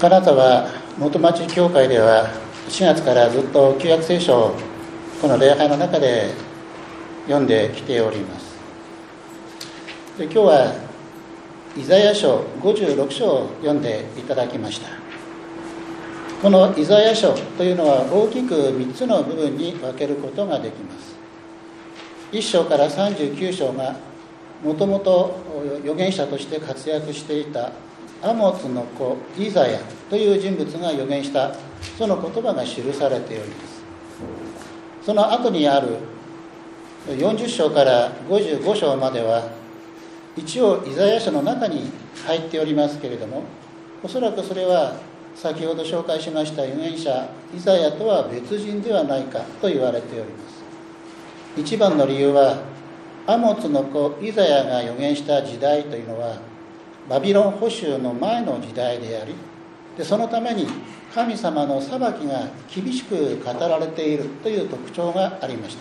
金沢元町教会では4月からずっと旧約聖書をこの礼拝の中で読んできております。で、今日はイザヤ書56章を読んでいただきました。このイザヤ書というのは大きく3つの部分に分けることができます。1章から39章がもともと預言者として活躍していたアモツの子イザヤという人物が預言したその言葉が記されております。その後にある40章から55章までは一応イザヤ書の中に入っておりますけれども、おそらくそれは先ほど紹介しました預言者イザヤとは別人ではないかと言われております。一番の理由はアモツの子イザヤが預言した時代というのはバビロン捕囚の前の時代であり、でそのために神様の裁きが厳しく語られているという特徴がありました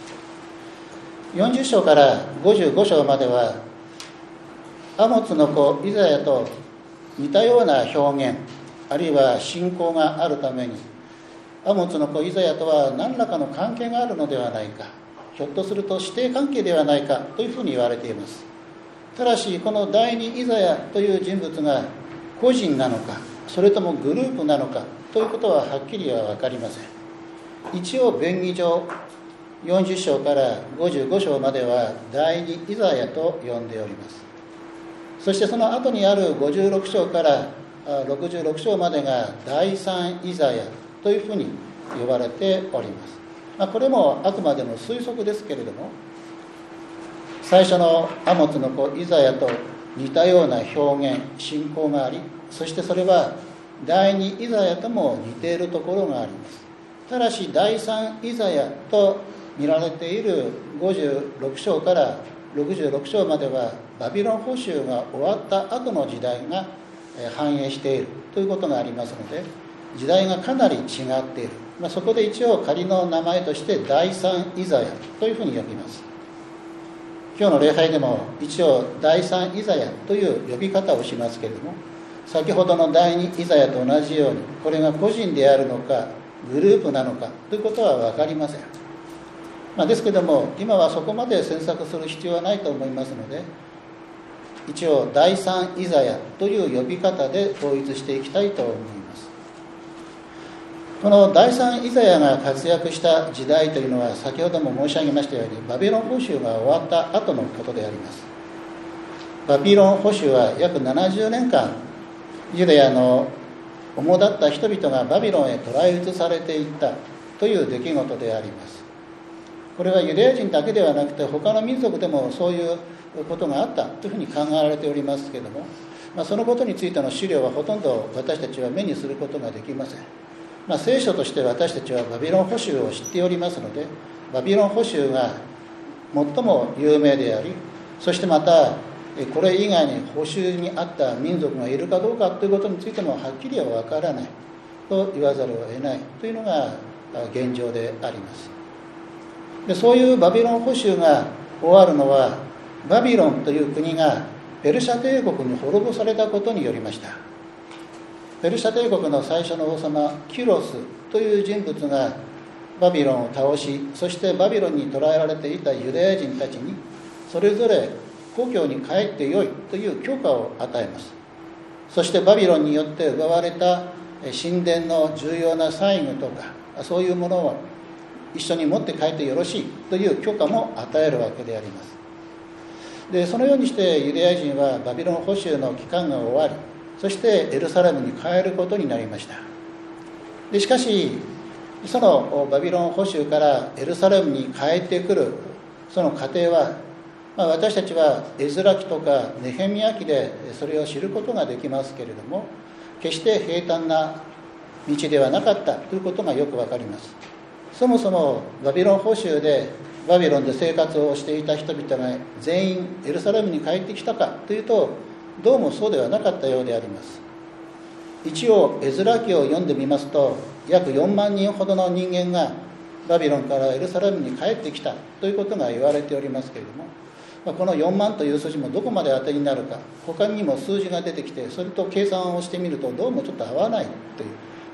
。40章から55章まではアモツの子イザヤと似たような表現あるいは信仰があるために、アモツの子イザヤとは何らかの関係があるのではないか、ひょっとすると師弟関係ではないかというふうに言われています。ただしこの第二イザヤという人物が個人なのかそれともグループなのかということははっきりは分かりません。一応弁義上40章から55章までは第二イザヤと呼んでおります。そしてその後にある56章から66章までが第三イザヤというふうに呼ばれております。これもあくまでも推測ですけれども、最初のアモツの子イザヤと似たような表現信仰があり、そしてそれは第二イザヤとも似ているところがあります。ただし第三イザヤと見られている56章から66章まではバビロン捕囚が終わった後の時代が反映しているということがありますので、時代がかなり違っている。そこで一応仮の名前として第三イザヤというふうに呼びます。今日の礼拝でも一応第三イザヤという呼び方をしますけれども、先ほどの第二イザヤと同じようにこれが個人であるのかグループなのかということは分かりません。ですけども今はそこまで詮索する必要はないと思いますので、一応第三イザヤという呼び方で統一していきたいと思います。この第三イザヤが活躍した時代というのは先ほども申し上げましたようにバビロン捕囚が終わった後のことであります。バビロン捕囚は約70年間ユダヤの主だった人々がバビロンへ捕らえ移されていったという出来事であります。これはユダヤ人だけではなくて他の民族でもそういうことがあったというふうに考えられておりますけれども、そのことについての資料はほとんど私たちは目にすることができません。聖書として私たちはバビロン捕囚を知っておりますので、バビロン捕囚が最も有名であり、そしてまたこれ以外に捕囚にあった民族がいるかどうかということについてもはっきりは分からないと言わざるを得ないというのが現状であります。で、そういうバビロン捕囚が終わるのはバビロンという国がペルシャ帝国に滅ぼされたことによりました。ペルシャ帝国の最初の王様キュロスという人物がバビロンを倒し、そしてバビロンに捕らえられていたユダヤ人たちにそれぞれ故郷に帰ってよいという許可を与えます。そしてバビロンによって奪われた神殿の重要な細具とかそういうものを一緒に持って帰ってよろしいという許可も与えるわけであります。で、そのようにしてユダヤ人はバビロン捕囚の期間が終わり、そしてエルサレムに帰ることになりました。でしかしそのバビロン捕囚からエルサレムに帰ってくるその過程は、私たちはエズラ記とかネヘミヤ記でそれを知ることができますけれども、決して平坦な道ではなかったということがよくわかります。そもそもバビロン捕囚でバビロンで生活をしていた人々が全員エルサレムに帰ってきたかというと、どうもそうではなかったようであります。一応エズラ記を読んでみますと、約4万人ほどの人間がバビロンからエルサレムに帰ってきたということが言われておりますけれども、 この4万という数字もどこまで当てになるか、他にも数字が出てきて、それと計算をしてみるとどうもちょっと合わないという、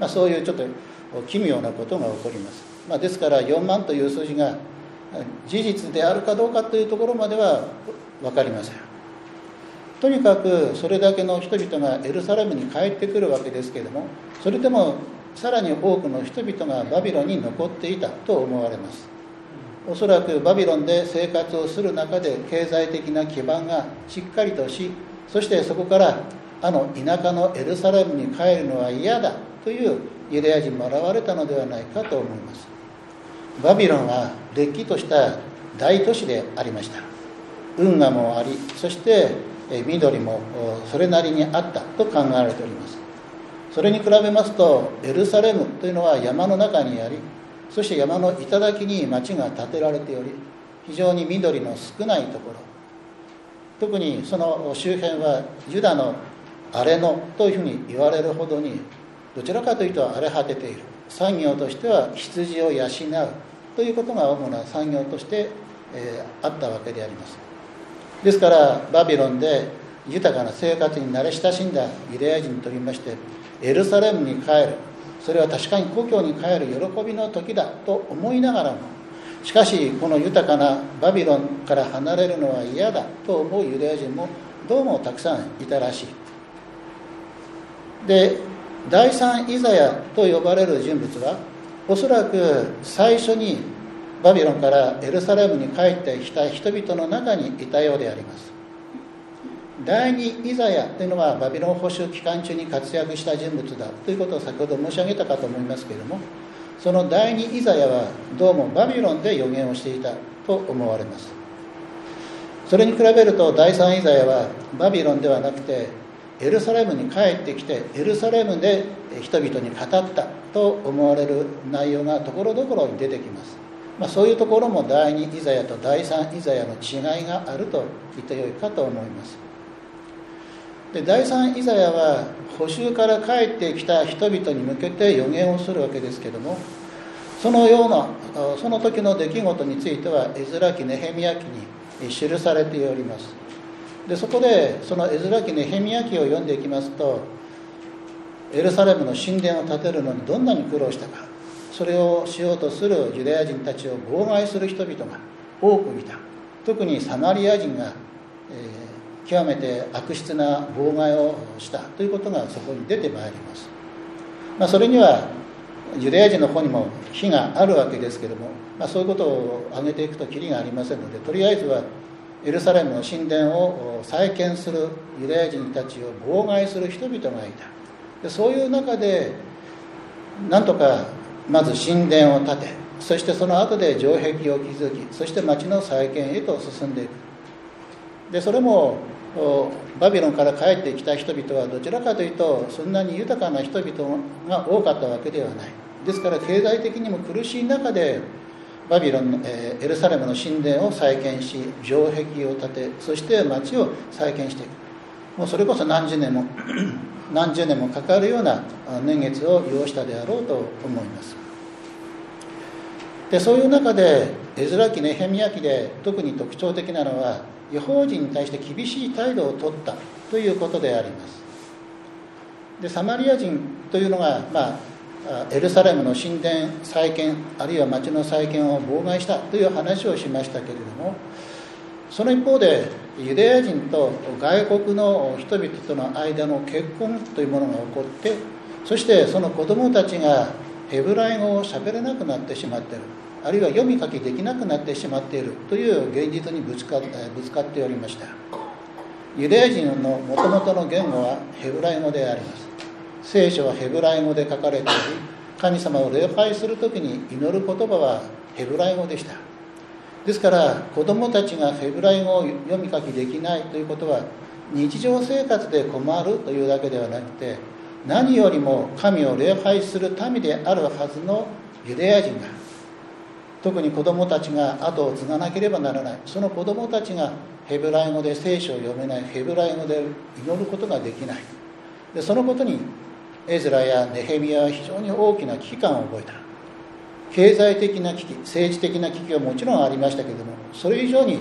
そういうちょっと奇妙なことが起こります。ですから4万という数字が事実であるかどうかというところまでは分かりません。とにかくそれだけの人々がエルサレムに帰ってくるわけですけれども、それでもさらに多くの人々がバビロンに残っていたと思われます。おそらくバビロンで生活をする中で経済的な基盤がしっかりとし、そしてそこから田舎のエルサレムに帰るのは嫌だというユダヤ人も現れたのではないかと思います。バビロンはれっきとした大都市でありました。運河もあり、そして緑もそれなりにあったと考えられております。それに比べますとエルサレムというのは山の中にあり、そして山の頂に町が建てられており、非常に緑の少ないところ、特にその周辺はユダの荒れ野というふうに言われるほどに、どちらかというと荒れ果てている。産業としては羊を養うということが主な産業として、あったわけであります。ですからバビロンで豊かな生活に慣れ親しんだユダヤ人といいまして、エルサレムに帰る、それは確かに故郷に帰る喜びの時だと思いながらも、しかしこの豊かなバビロンから離れるのは嫌だと思うユダヤ人もどうもたくさんいたらしい。で、第三イザヤと呼ばれる人物はおそらく最初にバビロンからエルサレムに帰ってきた人々の中にいたようであります。第二イザヤというのはバビロン捕囚期間中に活躍した人物だということを先ほど申し上げたかと思いますけれども、その第二イザヤはどうもバビロンで預言をしていたと思われます。それに比べると第三イザヤはバビロンではなくてエルサレムに帰ってきて、エルサレムで人々に語ったと思われる内容がところどころに出てきます。そういうところも第二イザヤと第三イザヤの違いがあると言ってよいかと思います。で、第三イザヤは捕囚から帰ってきた人々に向けて預言をするわけですけれども、その時の出来事についてはエズラ記ネヘミヤ記に記されております。で、そこでそのエズラ記ネヘミヤ記を読んでいきますと、エルサレムの神殿を建てるのにどんなに苦労したか、それをしようとするユダヤ人たちを妨害する人々が多くいた。特にサマリア人が、極めて悪質な妨害をしたということがそこに出てまいります。それにはユダヤ人の方にも非があるわけですけれども、そういうことを挙げていくときりがありませんので、とりあえずはエルサレムの神殿を再建するユダヤ人たちを妨害する人々がいた。で、そういう中でなんとかまず神殿を建て、そしてその後で城壁を築き、そして町の再建へと進んでいく。で、それもバビロンから帰ってきた人々はどちらかというとそんなに豊かな人々が多かったわけではない。ですから経済的にも苦しい中でバビロンの、エルサレムの神殿を再建し、城壁を建て、そして町を再建していく。もうそれこそ何十年もかかるような年月を要したであろうと思います。で、そういう中でエズラ記ネヘミヤ記で特に特徴的なのは、異邦人に対して厳しい態度を取ったということであります。で、サマリア人というのが、エルサレムの神殿再建、あるいは町の再建を妨害したという話をしましたけれども、その一方でユダヤ人と外国の人々との間の結婚というものが起こって、そしてその子供たちがヘブライ語を喋れなくなってしまっている、あるいは読み書きできなくなってしまっているという現実にぶつかっておりました。ユダヤ人のもともとの言語はヘブライ語であります。聖書はヘブライ語で書かれており、神様を礼拝するときに祈る言葉はヘブライ語でした。ですから子供たちがヘブライ語を読み書きできないということは、日常生活で困るというだけではなくて、何よりも神を礼拝する民であるはずのユダヤ人が、特に子供たちが後を継がなければならない、その子供たちがヘブライ語で聖書を読めない、ヘブライ語で祈ることができない。で、そのことにエズラやネヘミヤは非常に大きな危機感を覚えた。経済的な危機、政治的な危機はもちろんありましたけれども、それ以上に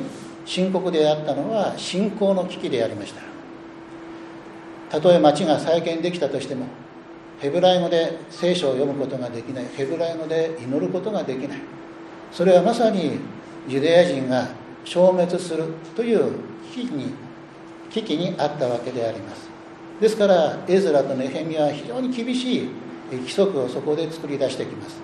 深刻であったのは信仰の危機でありました。たとえ町が再建できたとしても、ヘブライ語で聖書を読むことができない、ヘブライ語で祈ることができない、それはまさにユダヤ人が消滅するという危機にあったわけであります。ですからエズラとネヘミヤは非常に厳しい規則をそこで作り出してきます。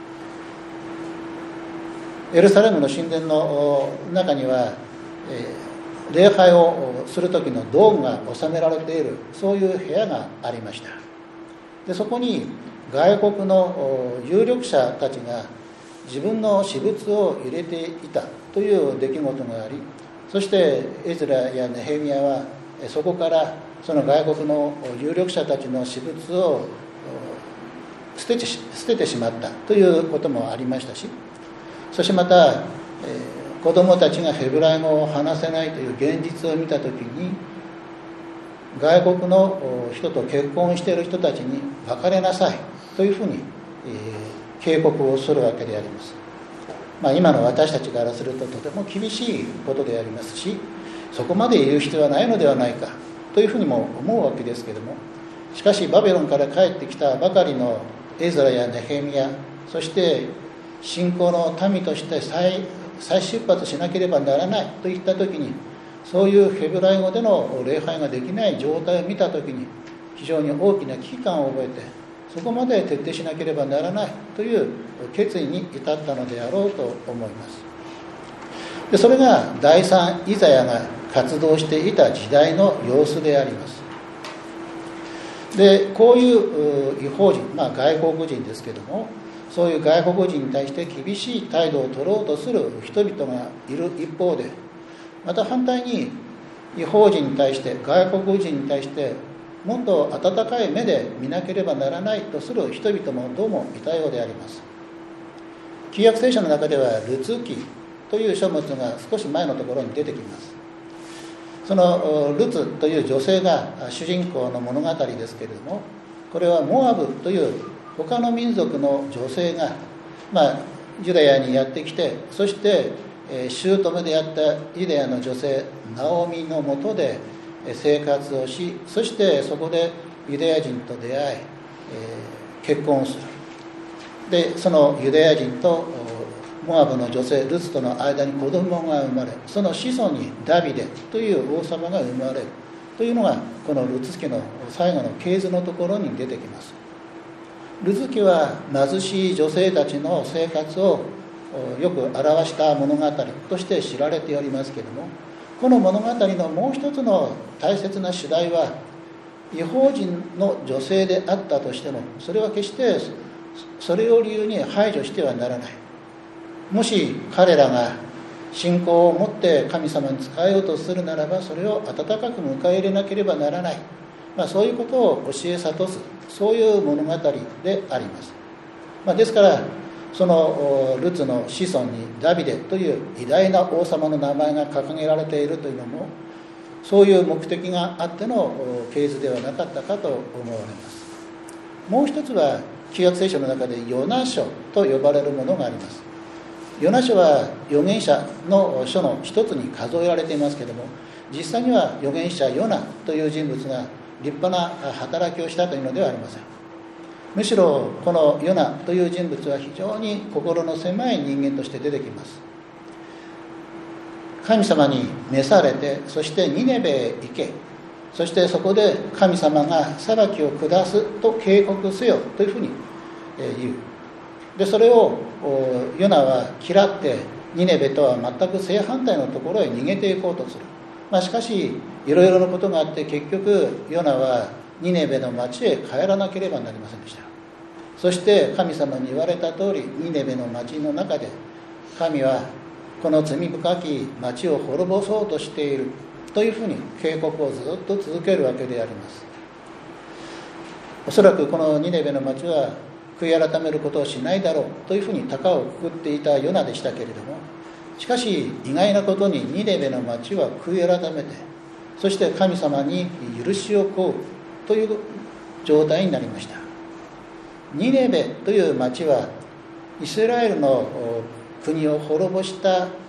エルサレムの神殿の中には、礼拝をする時の道具が収められている、そういう部屋がありました。でそこに外国の有力者たちが自分の私物を入れていたという出来事があり、そしてエズラやネヘミヤはそこからその外国の有力者たちの私物を捨ててしまったということもありましたし、そしてまた、子供たちがヘブライ語を話せないという現実を見たときに、外国の人と結婚している人たちに別れなさいというふうに、警告をするわけであります。今の私たちからするととても厳しいことでありますし、そこまで言う必要はないのではないかというふうにも思うわけですけれども、しかしバベロンから帰ってきたばかりのエズラやネヘミヤ、そして信仰の民として再出発しなければならないといったときに、そういうヘブライ語での礼拝ができない状態を見たときに非常に大きな危機感を覚えて、そこまで徹底しなければならないという決意に至ったのであろうと思います。でそれが第三イザヤが活動していた時代の様子であります。でこういう異邦人、外国人ですけども、そういう外国人に対して厳しい態度を取ろうとする人々がいる一方で、また反対に異邦人に対して、外国人に対してもっと温かい目で見なければならないとする人々もどうもいたようであります。旧約聖書の中ではルツ記という書物が少し前のところに出てきます。そのルツという女性が主人公の物語ですけれども、これはモアブという他の民族の女性が、ユダヤにやってきて、そして姑であったユダヤの女性ナオミのもとで生活をし、そしてそこでユダヤ人と出会い、結婚をする。でそのユダヤ人とモアブの女性ルツとの間に子供が生まれ、その子孫にダビデという王様が生まれるというのが、このルツ記の最後の系図のところに出てきます。ルツ記は貧しい女性たちの生活をよく表した物語として知られておりますけれども、この物語のもう一つの大切な主題は、異邦人の女性であったとしても、それは決してそれを理由に排除してはならない。もし彼らが信仰を持って神様に仕えようとするならば、それを温かく迎え入れなければならない、そういうことを教え諭す、そういう物語であります。ですからそのルツの子孫にダビデという偉大な王様の名前が掲げられているというのも、そういう目的があっての系図ではなかったかと思われます。もう一つは旧約聖書の中でヨナ書と呼ばれるものがあります。ヨナ書は預言者の書の一つに数えられていますけれども、実際には預言者ヨナという人物が立派な働きをしたというのではありません。むしろこのヨナという人物は非常に心の狭い人間として出てきます。神様に召されて、そしてニネベへ行け、そしてそこで神様が裁きを下すと警告せよというふうに言う。でそれをヨナは嫌ってニネベとは全く正反対のところへ逃げていこうとする。しかしいろいろなことがあって、結局ヨナはニネベの町へ帰らなければなりませんでした。そして神様に言われた通り、ニネベの町の中で神はこの罪深き町を滅ぼそうとしているというふうに警告をずっと続けるわけであります。おそらくこのニネベの町は悔い改めることをしないだろうというふうに高をくくっていたヨナでしたけれども、しかし意外なことにニネベの町は悔い改めて、そして神様に許しを請うという状態になりました。ニネベという町はイスラエルの国を滅ぼした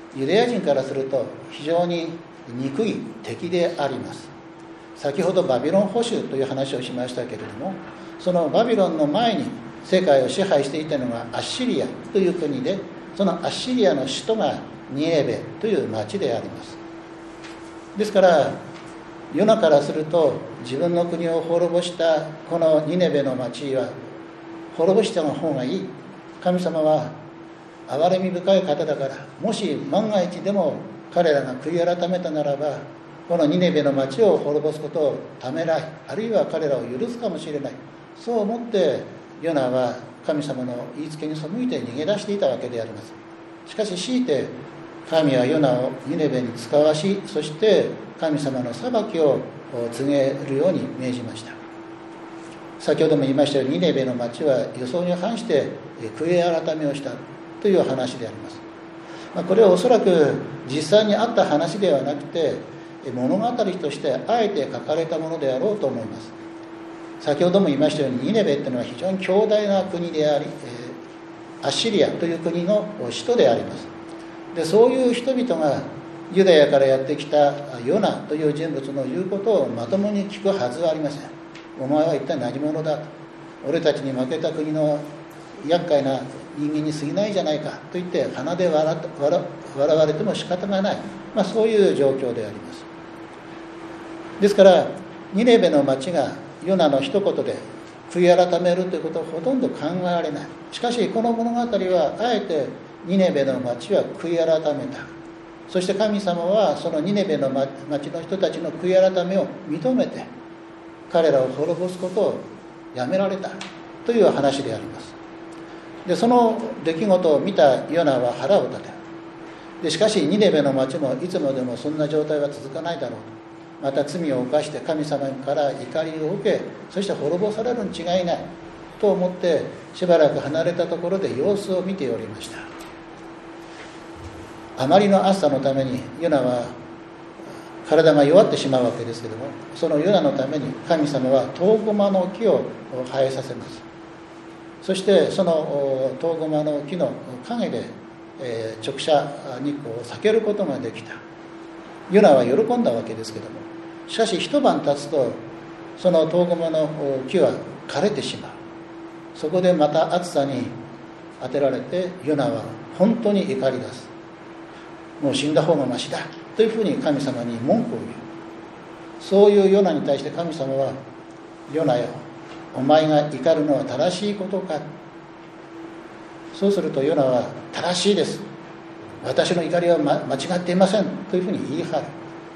ユダヤ人からすると非常に憎い敵であります。先ほどバビロン捕囚という話をしましたけれども、そのバビロンの前に世界を支配していたのがアッシリアという国で、そのアッシリアの首都がニネベという町であります。ですからヨナからすると、自分の国を滅ぼしたこのニネベの町は滅ぼした方がいい。神様は憐れみ深い方だから、もし万が一でも彼らが悔い改めたならば、このニネベの町を滅ぼすことをためらい、あるいは彼らを許すかもしれない、そう思ってヨナは神様の言いつけに背いて逃げ出していたわけであります。しかし強いて神はヨナをニネベに使わし、そして神様の裁きを告げるように命じました。先ほども言いましたように、ニネベの町は予想に反して悔い改めをしたという話であります。これはおそらく実際にあった話ではなくて、物語としてあえて書かれたものであろうと思います。先ほども言いましたように、ニネベというのは非常に強大な国であり、アッシリアという国の首都であります。で、そういう人々がユダヤからやってきたヨナという人物の言うことをまともに聞くはずはありません。お前は一体何者だと、俺たちに負けた国の厄介な人間に過ぎないじゃないかと言って鼻で笑われても仕方がない、そういう状況であります。ですからニネベの町がヨナの一言で悔い改めるということはほとんど考えられない。しかしこの物語はあえてニネベの町は悔い改めた、そして神様はそのニネベの町の人たちの悔い改めを認めて彼らを滅ぼすことをやめられたという話であります。で、その出来事を見たヨナは腹を立てる。で、しかしニネベの町もいつまでもそんな状態は続かないだろうと、また罪を犯して神様から怒りを受け、そして滅ぼされるに違いないと思ってしばらく離れたところで様子を見ておりました。あまりの暑さのためにヨナは体が弱ってしまうわけですけども、そのヨナのために神様はトウゴマの木を生えさせます。そしてそのトウゴマの木の陰で直射日光を避けることができた。ヨナは喜んだわけですけども、しかし一晩経つとそのトウゴマの木は枯れてしまう。そこでまた暑さに当てられてヨナは本当に怒り出す。もう死んだ方がましだというふうに神様に文句を言う。そういうヨナに対して神様は、ヨナよ、お前が怒るのは正しいことか。そうするとヨナは、正しいです、私の怒りは間違っていませんというふうに言い張る。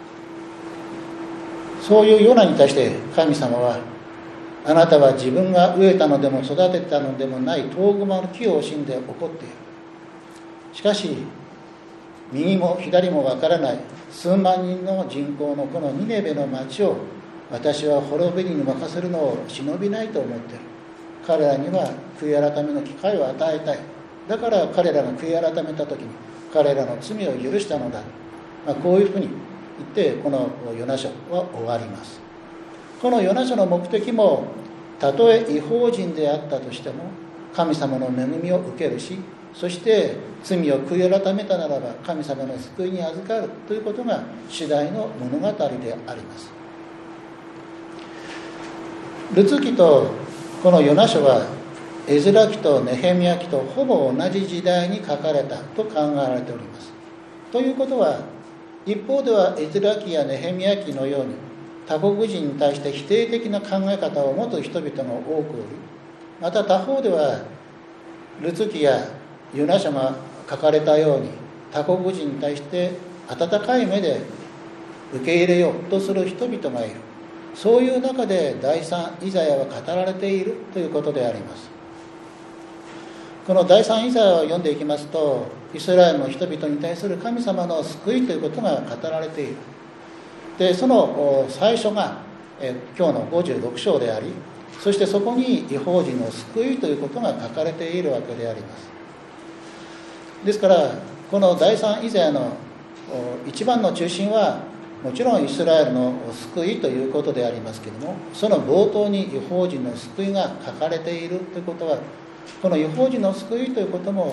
そういうヨナに対して神様は、あなたは自分が植えたのでも育てたのでもないトウゴマの木を惜しんで怒っている。しかし右も左もわからない数万人の人口のこのニネベの町を私は滅びに任せるのを忍びないと思っている。彼らには悔い改めの機会を与えたい。だから彼らが悔い改めた時に彼らの罪を許したのだ、こういうふうに言ってこのヨナ書は終わります。このヨナ書の目的も、たとえ異邦人であったとしても神様の恵みを受けるし、そして罪を悔い改めたならば神様の救いに預かるということが主題の物語であります。ルツ記とこのヨナ書はエズラ記とネヘミヤ記とほぼ同じ時代に書かれたと考えられております。ということは、一方ではエズラ記やネヘミヤ記のように他国人に対して否定的な考え方を持つ人々が多くおり、また他方ではルツ記やヨナ書が書かれたように他国人に対して温かい目で受け入れようとする人々がいる。そういう中で第三イザヤは語られているということであります。この第三イザヤを読んでいきますと、イスラエルの人々に対する神様の救いということが語られている。で、その最初が今日の56章であり、そしてそこに異邦人の救いということが書かれているわけであります。ですからこの第三イザヤの一番の中心はもちろんイスラエルの救いということでありますけれども、その冒頭に異邦人の救いが書かれているということは、この異邦人の救いということも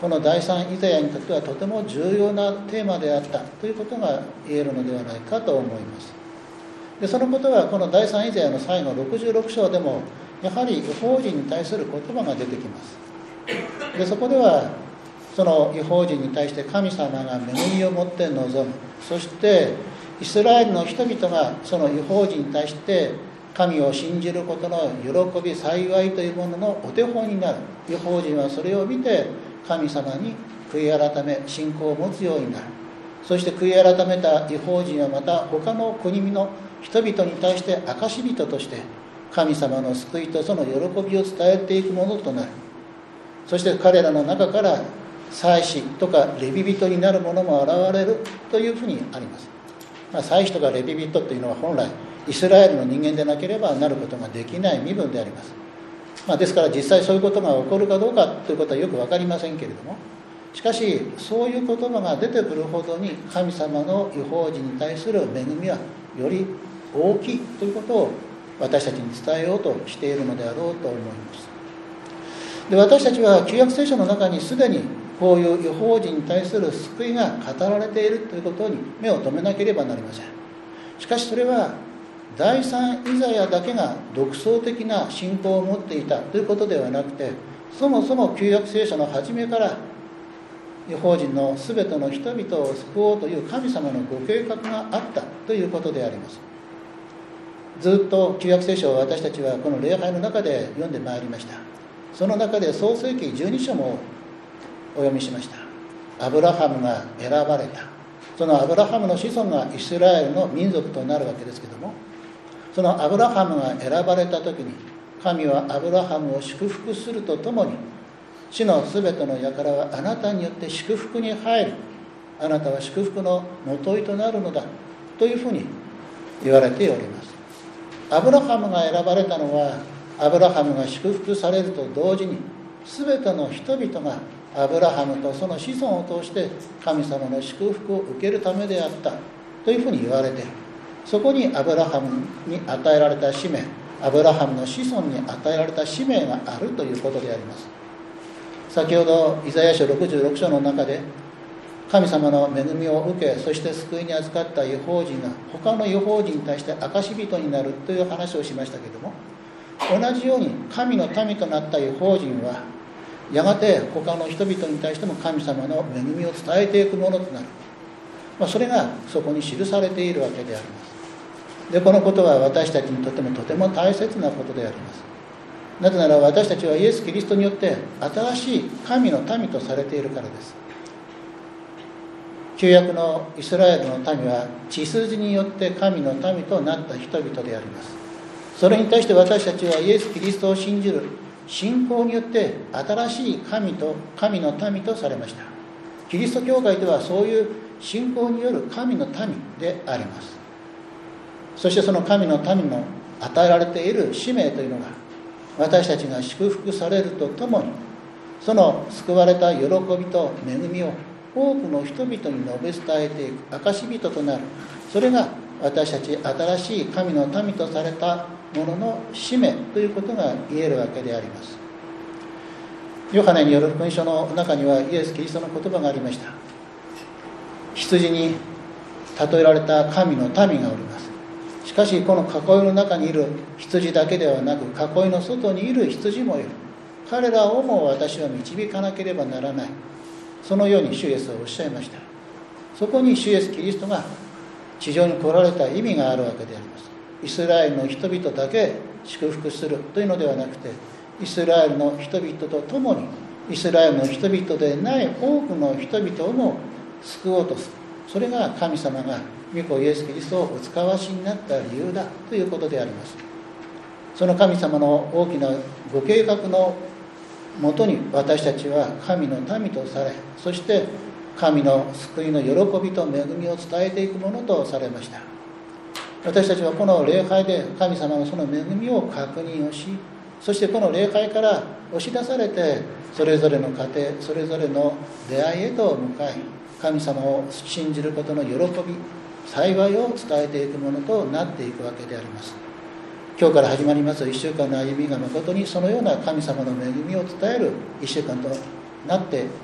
この第三イザヤにとってはとても重要なテーマであったということが言えるのではないかと思います。でそのことはこの第三イザヤの最後66章でもやはり異邦人に対する言葉が出てきます。でそこではその異邦人に対して神様が恵みを持って臨む、そしてイスラエルの人々がその異邦人に対して神を信じることの喜び幸いというもののお手本になる。異邦人はそれを見て神様に悔い改め信仰を持つようになる。そして悔い改めた異邦人はまた他の国の人々に対して証人として神様の救いとその喜びを伝えていくものとなる。そして彼らの中から祭司とかレビ人になる者も現れるというふうにあります。祭司とかレビ人というのは本来イスラエルの人間でなければなることができない身分であります。ですから実際そういうことが起こるかどうかということはよく分かりませんけれども、しかしそういう言葉が出てくるほどに神様の異邦人に対する恵みはより大きいということを私たちに伝えようとしているのであろうと思います。で私たちは旧約聖書の中にすでにこういう異邦人に対する救いが語られているということに目を留めなければなりません。しかしそれは第三イザヤだけが独創的な信仰を持っていたということではなくて、そもそも旧約聖書の初めから異邦人のすべての人々を救おうという神様のご計画があったということであります。ずっと旧約聖書を私たちはこの礼拝の中で読んでまいりました。その中で創世記12章もお読みしました。アブラハムが選ばれた、そのアブラハムの子孫がイスラエルの民族となるわけですけども、そのアブラハムが選ばれた時に神はアブラハムを祝福するとともに、地のすべての輩はあなたによって祝福に入る、あなたは祝福のもといとなるのだというふうに言われております。アブラハムが選ばれたのは、アブラハムが祝福されると同時にすべての人々がアブラハムとその子孫を通して神様の祝福を受けるためであったというふうに言われている。そこにアブラハムに与えられた使命、アブラハムの子孫に与えられた使命があるということであります。先ほどイザヤ書66章の中で神様の恵みを受け、そして救いに預かった異邦人が他の異邦人に対して証人になるという話をしましたけれども、同じように神の民となった異邦人はやがて他の人々に対しても神様の恵みを伝えていくものとなる。それがそこに記されているわけであります。でこのことは私たちにとってもとても大切なことであります。なぜなら私たちはイエス・キリストによって新しい神の民とされているからです。旧約のイスラエルの民は血筋によって神の民となった人々であります。それに対して私たちはイエス・キリストを信じる信仰によって新しい神の民とされました。キリスト教会ではそういう信仰による神の民であります。そしてその神の民の与えられている使命というのが、私たちが祝福されるとともにその救われた喜びと恵みを多くの人々に述べ伝えていく証人となる、それが私たち新しい神の民とされたものの使命ということが言えるわけであります。ヨハネによる福音書の中にはイエス・キリストの言葉がありました。羊に例えられた神の民がおります。しかしこの囲いの中にいる羊だけではなく、囲いの外にいる羊もいる。彼らをも私は導かなければならない。そのように主イエスはおっしゃいました。そこに主イエスキリストが地上に来られた意味があるわけであります。イスラエルの人々だけ祝福するというのではなくて、イスラエルの人々と共にイスラエルの人々でない多くの人々をも救おうとする。それが神様が御子イエス・キリストをお使わしになった理由だということであります。その神様の大きなご計画のもとに私たちは神の民とされ、そして神の救いの喜びと恵みを伝えていくものとされました。私たちはこの礼拝で神様のその恵みを確認をし、そしてこの礼拝から押し出されてそれぞれの家庭、それぞれの出会いへと向かい、神様を信じることの喜び、幸いを伝えていくものとなっていくわけであります。今日から始まります1週間の歩みが誠にそのような神様の恵みを伝える1週間となって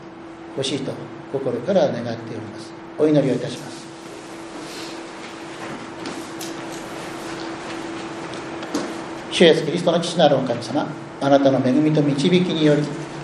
欲しいと心から願っております。お祈りをいたします。主イエスキリストの父なるお神様、あなたの恵みと導きにより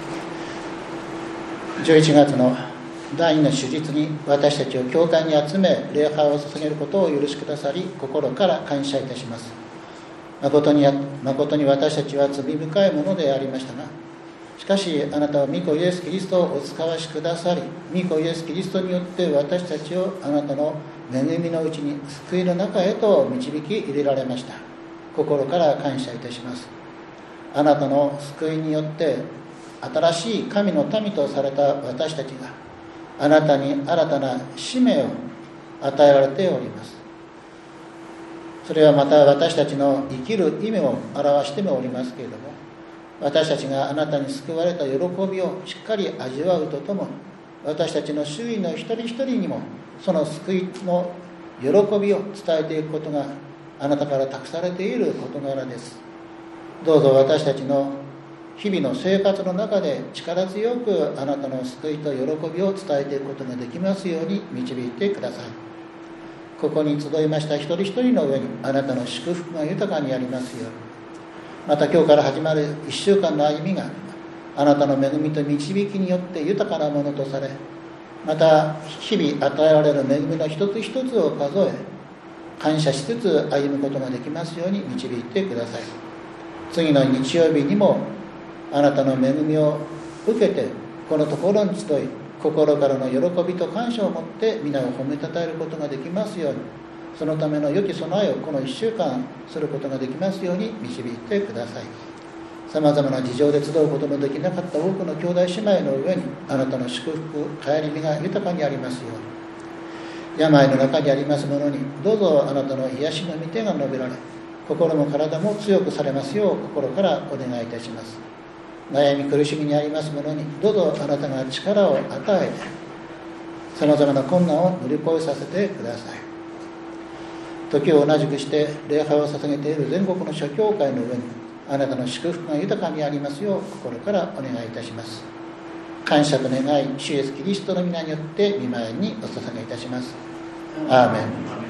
11月の第2の主日に私たちを教会に集め礼拝を捧げることを許しくださり、心から感謝いたします。誠に私たちは罪深いものでありましたが、しかしあなたは御子イエスキリストをお使わしくださり、御子イエスキリストによって私たちをあなたの恵みのうちに救いの中へと導き入れられました。心から感謝いたします。あなたの救いによって新しい神の民とされた私たちがあなたに新たな使命を与えられております。それはまた私たちの生きる意味を表してもおりますけれども、私たちがあなたに救われた喜びをしっかり味わうとともに、私たちの周囲の一人一人にもその救いの喜びを伝えていくことがあなたから託されている事柄です。どうぞ私たちの日々の生活の中で力強くあなたの救いと喜びを伝えていくことができますように導いてください。ここに集いました一人一人の上にあなたの祝福が豊かにありますように、また今日から始まる1週間の歩みがあなたの恵みと導きによって豊かなものとされ、また日々与えられる恵みの一つ一つを数え感謝しつつ歩むことができますように導いてください。次の日曜日にもあなたの恵みを受けてこのところに集い、心からの喜びと感謝を持って皆を褒めたたえることができますように、そのための良き備えをこの1週間することができますように導いてください。さまざまな事情で集うことのできなかった多くの兄弟姉妹の上にあなたの祝福、帰り身が豊かにありますように、病の中にあります者にどうぞあなたの癒しの御手が述べられ、心も体も強くされますよう心からお願いいたします。悩み苦しみにあります者にどうぞあなたが力を与えてさまざまな困難を乗り越えさせてください。時を同じくして礼拝を捧げている全国の諸教会の上にあなたの祝福が豊かにありますよう心からお願いいたします。感謝と願い、主イエスキリストの皆によって御前にお捧げいたします。アーメン。